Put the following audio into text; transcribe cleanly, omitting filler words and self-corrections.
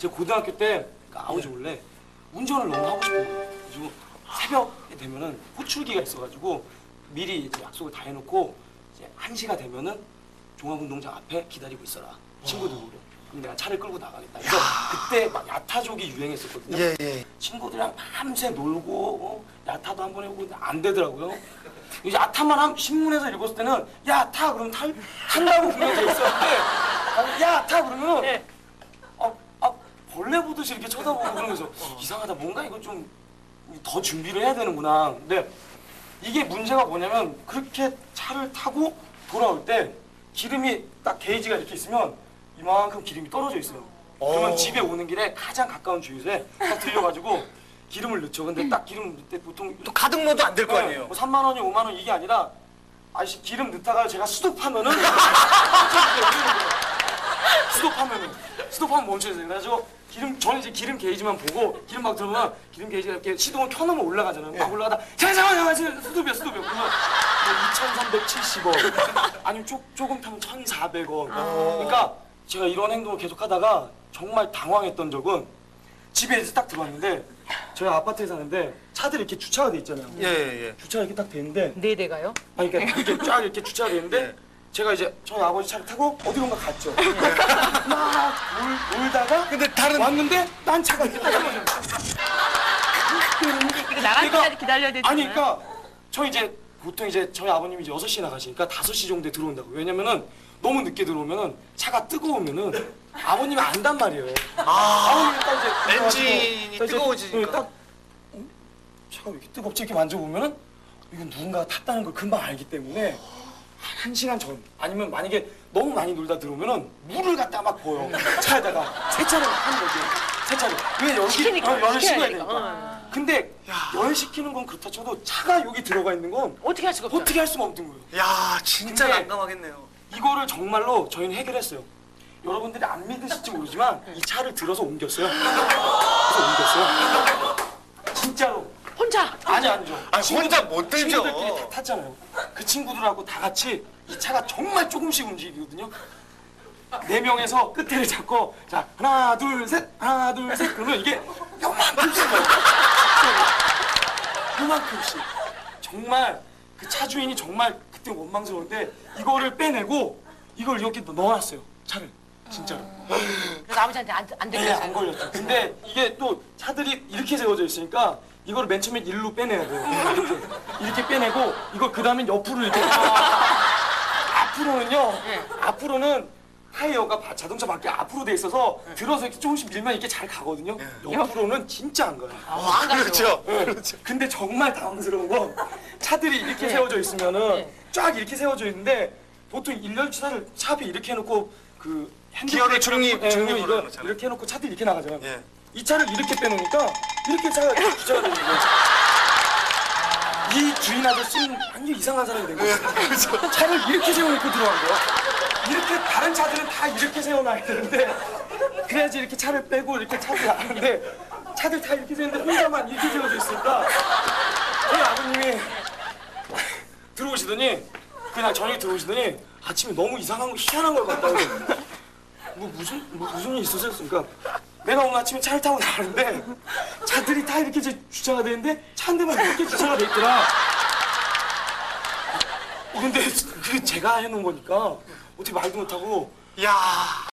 제가 고등학교 때 그러니까 아버지 원래 운전을 너무 하고 싶은 거예요. 그래가지고 새벽에 되면은 호출기가 있어가지고 미리 이제 약속을 다 해놓고 이제 1시가 되면은 종합운동장 앞에 기다리고 있어라. 친구들 보러. 그럼 내가 차를 끌고 나가겠다. 그래서 그때 막 야타족이 유행했었거든요. 예. 친구들이랑 밤새 놀고 야타도 한번 해보고 근데 안 되더라고요. 이제 야타만 한 신문에서 읽었을 때는 야 타 그러면 탄다고 분명히 돼 있었는데 야 타 그러면 벌레 보듯이 이렇게 쳐다보고 그러면서 이상하다 뭔가 이거 좀 더 준비를 해야 되는구나. 근데 이게 문제가 뭐냐면 그렇게 차를 타고 돌아올 때 기름이 딱 게이지가 이렇게 있으면 이만큼 기름이 떨어져 있어요. 그러면 집에 오는 길에 가장 가까운 주유소에 딱 들려가지고 기름을 넣죠. 근데 딱 기름 넣을 때 보통 또 가득 넣어도 안 될 거 아니에요. 뭐 3만 원이 5만 원 이게 아니라 아저씨 기름 넣다가 제가 수도파면은 수도파면 멈춰야 돼요. 그래가지고 저는 이제 기름 게이지만 보고 기름 막 들어오면 기름 게이지가 이렇게 시동을 켜놓으면 올라가잖아요. 막 올라가다 잠깐만 수도비야 그러면 뭐 2,370원 아니면 조금 타면 1,400원. 그러니까 제가 이런 행동을 계속하다가 정말 당황했던 적은 집에 이제 딱 들어왔는데 저희 아파트에 사는데 차들이 이렇게 주차가 돼 있잖아요. 예. 주차가 이렇게 딱 돼 있는데 네 대가요? 아니 그러니까 이렇게 쫙 이렇게 주차가 돼 있는데 제가 이제 저희 아버지 차를 타고 어디론가 갔죠. 막 놀다가 근데 다른 왔는데 딴 차가 이렇게 딱 떨어져요. 이거 나갈 때까지 기다려야 되잖아요. 아니 그러니까 저 이제 보통 이제 저희 아버님이 이제 6시에 나가시니까 5시 정도에 들어온다고. 왜냐면은 너무 늦게 들어오면은 차가 뜨거우면은 아버님이 안단 말이에요. 아버님이 딱 이제 엔진이 딱 이제 뜨거워지니까. 딱 차가 왜 이렇게 뜨겁지 이렇게 만져보면은 이건 누군가가 탔다는 걸 금방 알기 때문에 한 1시간 전 아니면 만약에 너무 많이 놀다 들어오면은 물을 갖다 막 부어요. 차에다가 세차를 하는 거죠. 세차를. 왜 여기 시키니까, 열을 시켜야 식어야 되니까. 되니까. 근데 열 시키는 건 그렇다 쳐도 차가 여기 들어가 있는 건 어떻게 할 수가 없죠. 어떻게 할 수가 없는 거예요. 야, 진짜 근데 난감하겠네요. 이거를 정말로 저희는 해결했어요. 여러분들이 안 믿으실지 모르지만 이 차를 들어서 옮겼어요. 그래서 옮겼어요. 진짜로. 혼자. 아니죠. 아니, 혼자 못 들죠. 친구들끼리 다 탔잖아요. 그 친구들하고 다 같이 이 차가 정말 조금씩 움직이거든요. 4명에서 끝에를 잡고 자 하나 둘 셋 그러면 이게 요만큼씩 가요. 요만큼씩. 정말 그 차 주인이 정말 그때 원망스러운데 이거를 빼내고 이걸 이렇게 넣어놨어요. 차를 진짜로. 그래서 아버지한테 안 네, 들렸어요. 안 걸렸죠. 근데 이게 또 차들이 이렇게 세워져 있으니까 이거를 맨 처음에 일로 빼내야 돼요. 이렇게 빼내고 이걸 그 다음에 옆으로 이렇게 앞으로는요. 앞으로는 타이어가 자동차 밖에 앞으로 돼 있어서 들어서 이렇게 조금씩 밀면 이렇게 잘 가거든요. 옆으로는 진짜 안 가요. 안 가죠. 그렇죠. 네. 근데 정말 당황스러운 건 차들이 이렇게 세워져 있으면은 쫙 이렇게 세워져 있는데 보통 일렬차를 차 앞에 이렇게 해놓고 그 기어를 중립으로 이거 해놓잖아요. 이렇게 해놓고 차들이 이렇게 나가잖아요. 예. 이 차를 이렇게 빼놓으니까 이렇게 차가 주차가 되는 거예요. 이 주인 아저씨는 완전 이상한 사람이 된 거예요. 차를 이렇게 세워놓고 들어간 거야. 이렇게 다른 차들은 다 이렇게 세워놔야 되는데 그래야지 이렇게 차를 빼고 이렇게 차를 나가는데 차들 다 이렇게 세우는데 혼자만 이렇게 세워져 있으니까 저희 아버님이 들어오시더니 그날 저녁에 들어오시더니 아침에 너무 이상한 거 희한한 걸 봤다고. 무슨 일 있었어요? 그러니까 내가 오늘 아침에 차를 타고 나가는데 차들이 다 이렇게 주차가 되는데 차 한 대만 이렇게 주차가 돼 있더라. 근데 그 제가 해놓은 거니까 어떻게 말도 못하고 야.